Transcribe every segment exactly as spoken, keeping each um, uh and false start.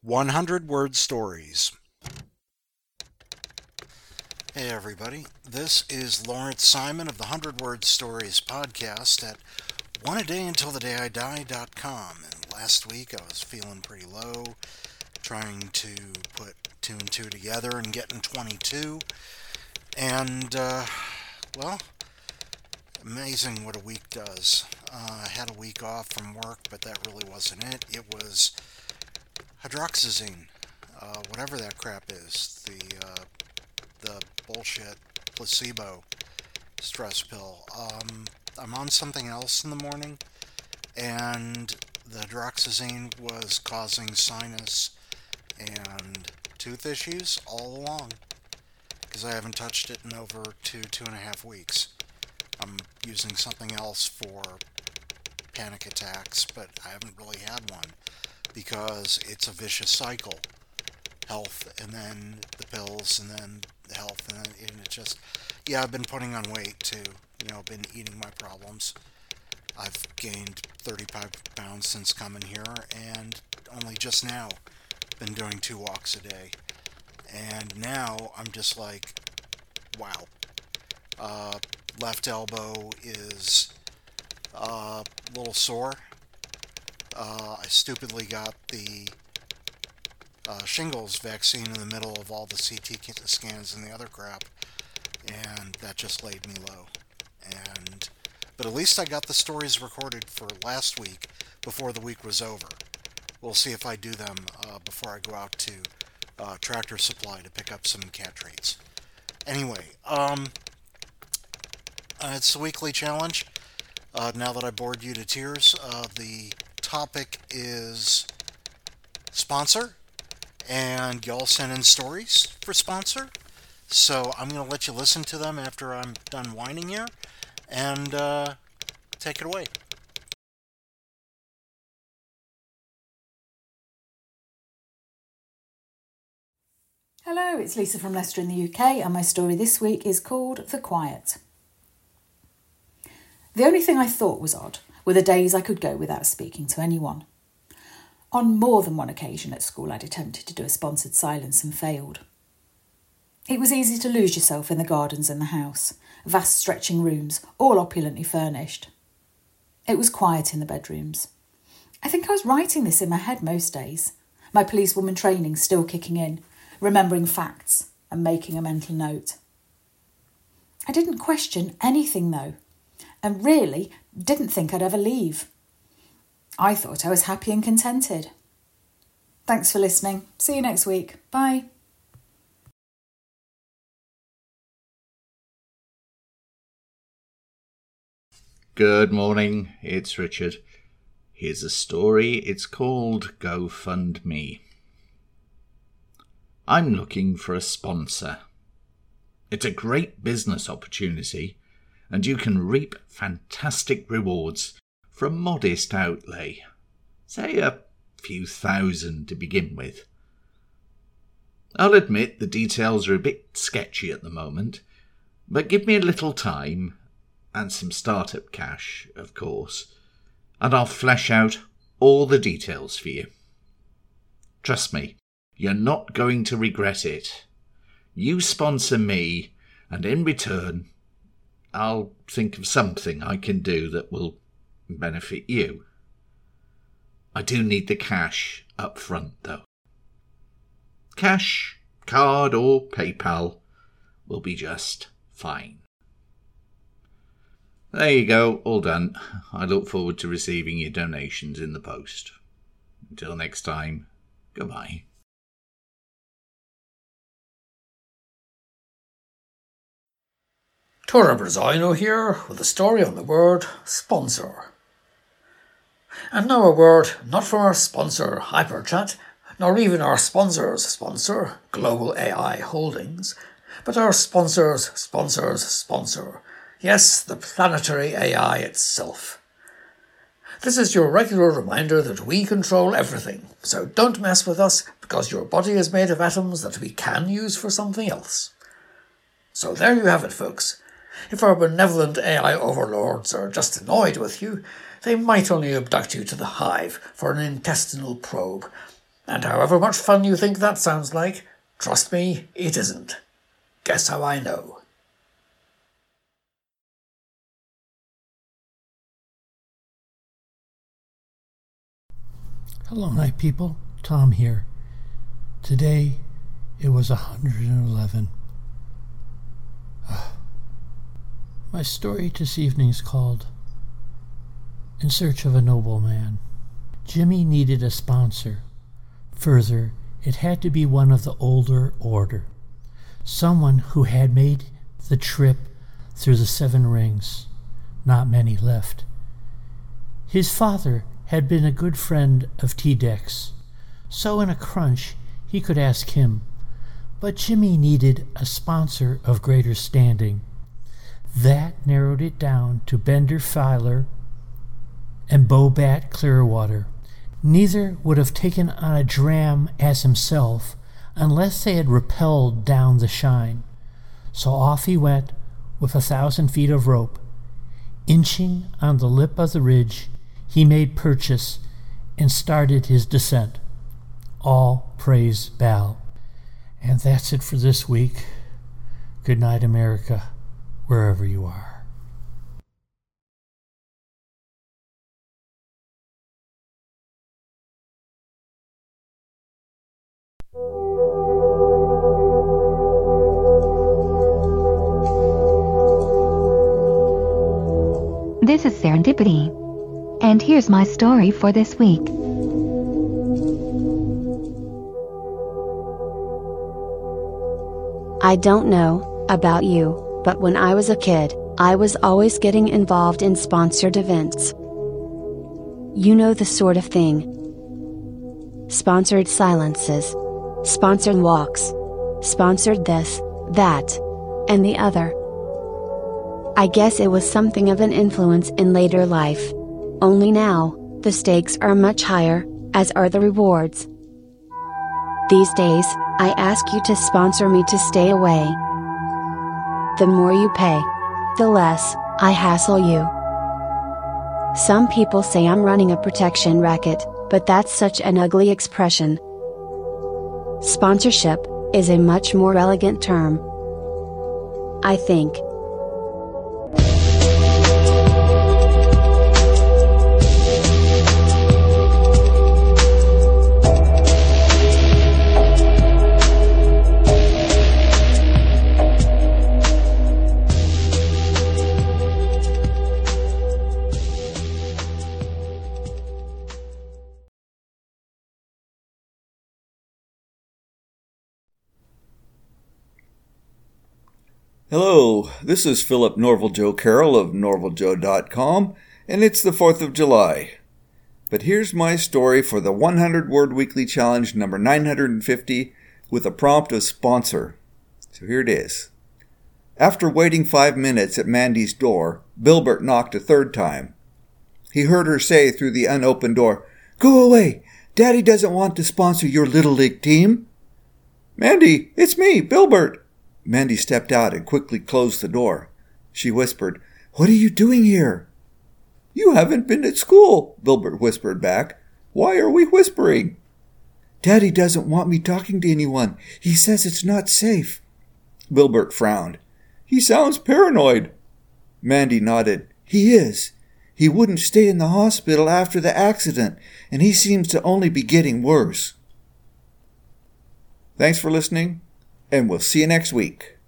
hundred Word Stories. Hey everybody, this is Lawrence Simon of the one hundred Word Stories podcast at one a day until the day I die dot com. And last week I was feeling pretty low, trying to put two and two together and getting twenty-two. And, uh, well, amazing what a week does. Uh, I had a week off from work, but that really wasn't it. It was hydroxyzine, uh, whatever that crap is, the uh, the bullshit placebo stress pill. Um, I'm on something else in the morning, and the hydroxyzine was causing sinus and tooth issues all along, because I haven't touched it in over two, two and a half weeks. I'm using something else for panic attacks, but I haven't really had one, because it's a vicious cycle. Health, and then the pills, and then the health, and, then, and it just, yeah, I've been putting on weight too, you know, been eating my problems. I've gained thirty-five pounds since coming here, and only just now been doing two walks a day. And now I'm just like, wow. Uh, left elbow is uh, a little sore. Uh, I stupidly got the uh, shingles vaccine in the middle of all the C T scans and the other crap, and that just laid me low. And but at least I got the stories recorded for last week before the week was over. We'll see if I do them uh, before I go out to uh, Tractor Supply to pick up some cat treats. Anyway, um, uh, it's a weekly challenge. Uh, now that I bored you to tears, uh, the topic is sponsor, and y'all send in stories for sponsor. So I'm going to let you listen to them after I'm done whining here, and uh, take it away. Hello, it's Lisa from Leicester in the U K, and my story this week is called The Quiet. The only thing I thought was odd were the days I could go without speaking to anyone. On more than one occasion at school I'd attempted to do a sponsored silence and failed. It was easy to lose yourself in the gardens and the house, vast stretching rooms, all opulently furnished. It was quiet in the bedrooms. I think I was writing this in my head most days, my policewoman training still kicking in, remembering facts and making a mental note. I didn't question anything though, and really didn't think I'd ever leave. I thought I was happy and contented. Thanks for listening. See you next week. Bye. Good morning, it's Richard. Here's a story. It's called GoFundMe. I'm looking for a sponsor. It's a great business opportunity, and you can reap fantastic rewards for a modest outlay, say a few thousand to begin with. I'll admit the details are a bit sketchy at the moment, but give me a little time, and some startup cash, of course, and I'll flesh out all the details for you. Trust me, you're not going to regret it. You sponsor me, and in return, I'll think of something I can do that will benefit you. I do need the cash up front, though. Cash, card, or PayPal will be just fine. There you go, all done. I look forward to receiving your donations in the post. Until next time, goodbye. Tora Brazino here with a story on the word sponsor. And now a word not from our sponsor HyperChat, nor even our sponsor's sponsor, Global A I Holdings, but our sponsor's sponsor's sponsor. Yes, the planetary A I itself. This is your regular reminder that we control everything, so don't mess with us because your body is made of atoms that we can use for something else. So there you have it, folks. If our benevolent A I overlords are just annoyed with you, they might only abduct you to the hive for an intestinal probe, And however much fun you think that sounds like, trust me, it isn't. Guess how I know? Hello, night people. Tom here. Today, it was one hundred eleven. My story this evening is called In Search of a Nobleman. Jimmy needed a sponsor. Further, it had to be one of the older order. Someone who had made the trip through the Seven Rings. Not many left. His father had been a good friend of T-Dex, so in a crunch he could ask him. But Jimmy needed a sponsor of greater standing. That narrowed it down to Bender Filer and Bobat Clearwater. Neither would have taken on a dram as himself unless they had rappelled down the shine. So off he went with a thousand feet of rope. Inching on the lip of the ridge, he made purchase and started his descent. All praise Baal. And that's it for this week. Good night, America, wherever you are. This is Serendipity, and here's my story for this week. I don't know about you, but when I was a kid, I was always getting involved in sponsored events. You know the sort of thing. Sponsored silences. Sponsored walks. Sponsored this, that, and the other. I guess it was something of an influence in later life. Only now, the stakes are much higher, as are the rewards. These days, I ask you to sponsor me to stay away. The more you pay, the less I hassle you. Some people say I'm running a protection racket, but that's such an ugly expression. Sponsorship is a much more elegant term, I think. Hello, this is Philip Norval Joe Carroll of Norval Joe dot com, and it's the fourth of July. But here's my story for the one hundred word Weekly Challenge number nine hundred fifty with a prompt of sponsor. So here it is. After waiting five minutes at Mandy's door, Bilbert knocked a third time. He heard her say through the unopened door, "Go away! Daddy doesn't want to sponsor your Little League team." "Mandy, it's me, Bilbert." Mandy stepped out and quickly closed the door. She whispered, "What are you doing here?" "You haven't been at school," Bilbert whispered back. "Why are we whispering?" "Daddy doesn't want me talking to anyone. He says it's not safe." Bilbert frowned. "He sounds paranoid." Mandy nodded. "He is. He wouldn't stay in the hospital after the accident, and he seems to only be getting worse." Thanks for listening, and we'll see you next week.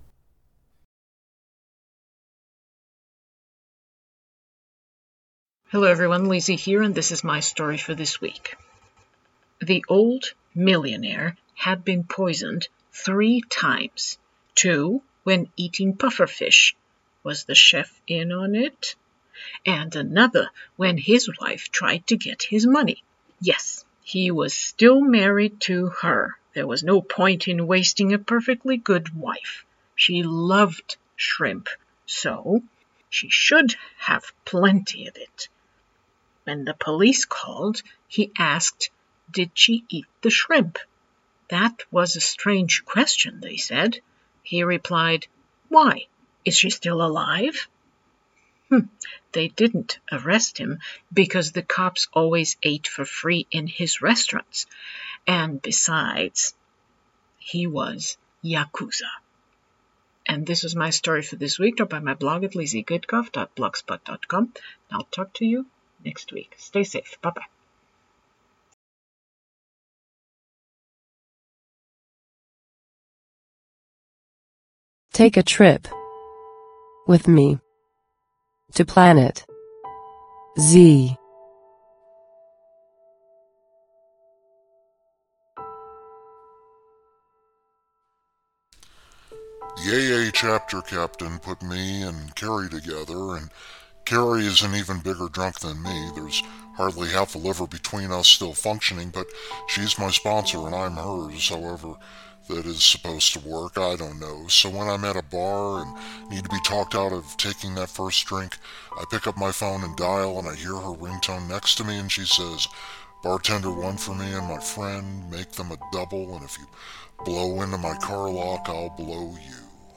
Hello everyone, Lizzie here, and this is my story for this week. The old millionaire had been poisoned three times. Two when eating pufferfish. Was the chef in on it? And another when his wife tried to get his money. Yes, he was still married to her. There was no point in wasting a perfectly good wife. She loved shrimp, so she should have plenty of it. When the police called, he asked, did she eat the shrimp? That was a strange question, they said. He replied, why? Is she still alive? Hmm. They didn't arrest him because the cops always ate for free in his restaurants, And besides, he was Yakuza. And this is my story for this week. Drop by my blog at lizzie goodcoff dot blogspot dot com. I'll talk to you next week. Stay safe. Bye-bye. Take a trip with me to Planet Z. The A A chapter captain put me and Carrie together, and Carrie is an even bigger drunk than me. There's hardly half a liver between us still functioning, but she's my sponsor and I'm hers. However that is supposed to work, I don't know. So when I'm at a bar and need to be talked out of taking that first drink, I pick up my phone and dial, and I hear her ringtone next to me, and she says, "Bartender, one for me and my friend, make them a double, and if you blow into my car lock, I'll blow you."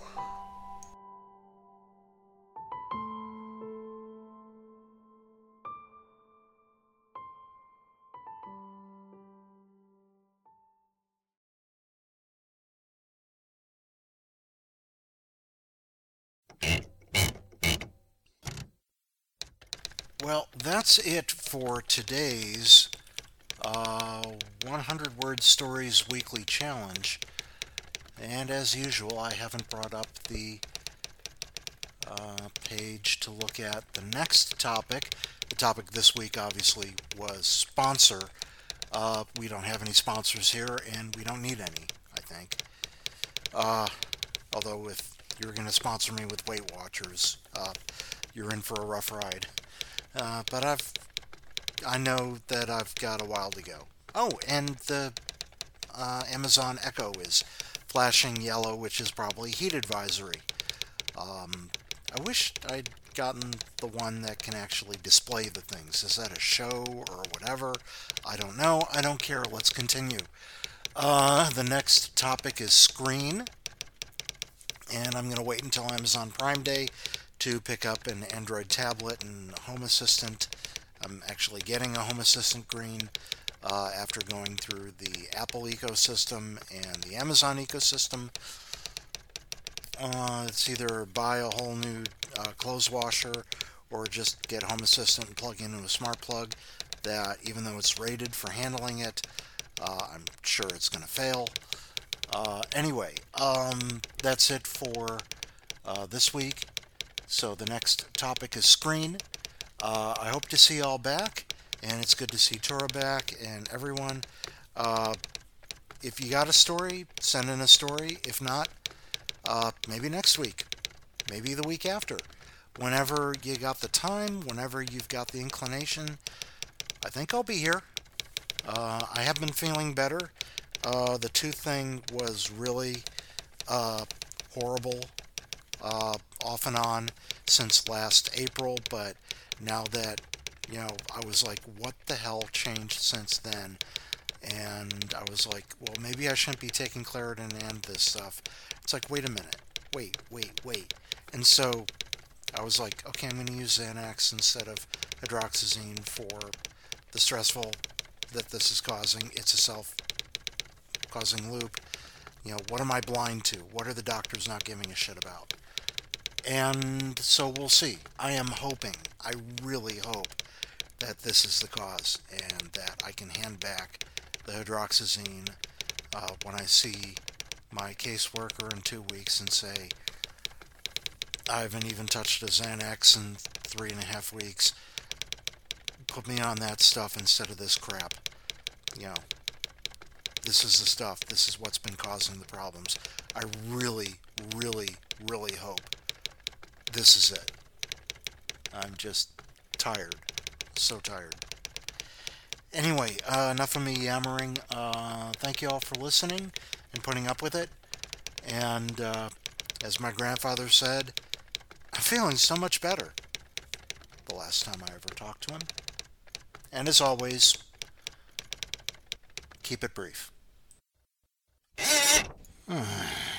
Well, that's it for today's uh, one hundred Word Stories Weekly Challenge. And as usual, I haven't brought up the uh, page to look at the next topic. The topic this week, obviously, was sponsor. Uh, we don't have any sponsors here, and we don't need any, I think. Uh, although, if you're going to sponsor me with Weight Watchers, uh, you're in for a rough ride. Uh, but I've, I know that I've got a while to go. Oh, and the uh, Amazon Echo is flashing yellow, which is probably heat advisory. Um, I wish I'd gotten the one that can actually display the things. Is that a show or whatever? I don't know. I don't care. Let's continue. Uh, the next topic is Screen. And I'm going to wait until Amazon Prime Day to pick up an Android tablet and Home Assistant. I'm actually getting a Home Assistant Green uh, after going through the Apple ecosystem and the Amazon ecosystem. Uh, it's either buy a whole new uh, clothes washer or just get Home Assistant and plug into a smart plug that, even though it's rated for handling it, uh, I'm sure it's going to fail. Uh, anyway, um, that's it for uh, this week. So the next topic is Screen. Uh, I hope to see you all back, and it's good to see Tora back and everyone. Uh, if you got a story, send in a story. If not, uh, maybe next week, maybe the week after. Whenever you got the time, whenever you've got the inclination, I think I'll be here. Uh, I have been feeling better. Uh, the tooth thing was really uh, horrible. Uh, off and on since last April, but now that, you know, I was like, what the hell changed since then? And I was like, well, maybe I shouldn't be taking Claritin and this stuff. It's like, wait a minute, wait, wait, wait. And so I was like, okay, I'm going to use Xanax instead of hydroxyzine for the stressful that this is causing. It's a self-causing loop. You know, what am I blind to? What are the doctors not giving a shit about? And so we'll see. I am hoping, I really hope, that this is the cause and that I can hand back the hydroxyzine uh, when I see my caseworker in two weeks and say, I haven't even touched a Xanax in three and a half weeks. Put me on that stuff instead of this crap. You know, this is the stuff. This is what's been causing the problems. I really, really, really hope this is it. I'm just tired. So tired. Anyway, uh, enough of me yammering. Uh, thank you all for listening and putting up with it. And uh, as my grandfather said, I'm feeling so much better. The last time I ever talked to him. And as always, keep it brief.